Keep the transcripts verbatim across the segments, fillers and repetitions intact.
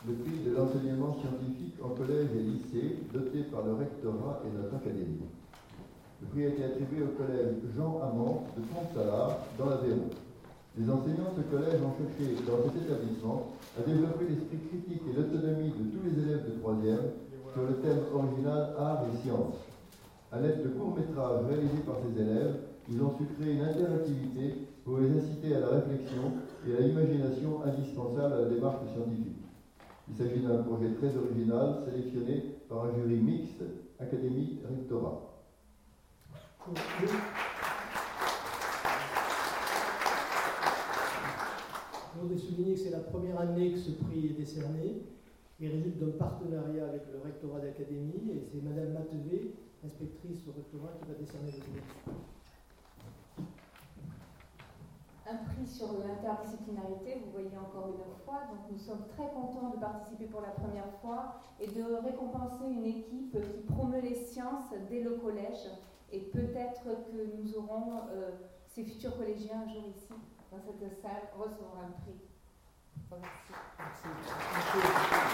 le prix de l'enseignement scientifique en collège et lycée, doté par le rectorat et notre académie. Le prix a été attribué au collège Jean Hamon de Pont-Salard, dans l'Aveyron. Les enseignants de ce collège ont cherché, dans cet établissement, à développer l'esprit critique et l'autonomie de tous les élèves de troisième sur le thème original Art et Sciences. À l'aide de courts-métrages réalisés par ces élèves, ils ont su créer une interactivité pour les inciter à la réflexion et à l'imagination indispensable à la démarche scientifique. Il s'agit d'un projet très original, sélectionné par un jury mixte, académie-rectorat. Je voudrais souligner que c'est la première année que ce prix est décerné. Il résulte d'un partenariat avec le rectorat d'académie et c'est Madame Matevé, inspectrice au rectorat, qui va décerner le prix. Un prix sur l'interdisciplinarité, vous voyez encore une fois, donc nous sommes très contents de participer pour la première fois et de récompenser une équipe qui promeut les sciences dès le collège et peut-être que nous aurons euh, ces futurs collégiens un jour ici, dans cette salle, recevoir un prix. Merci. Merci.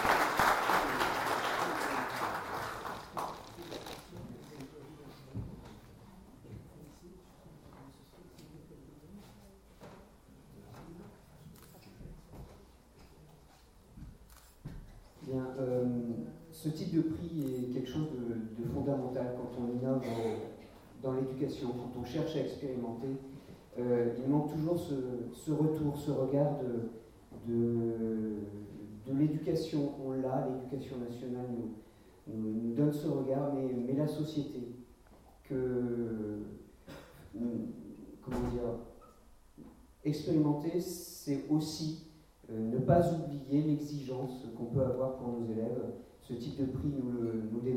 Bien, euh, ce type de prix est quelque chose de, de fondamental quand on innove dans, dans l'éducation, quand on cherche à expérimenter. Euh, il manque toujours ce, ce retour, ce regard de, de, de l'éducation. On l'a, l'éducation nationale nous, nous, nous donne ce regard, mais, mais la société, que, comment dire, expérimenter, c'est aussi euh, ne pas oublier l'exigence qu'on peut avoir pour nos élèves. Ce type de prix nous le, nous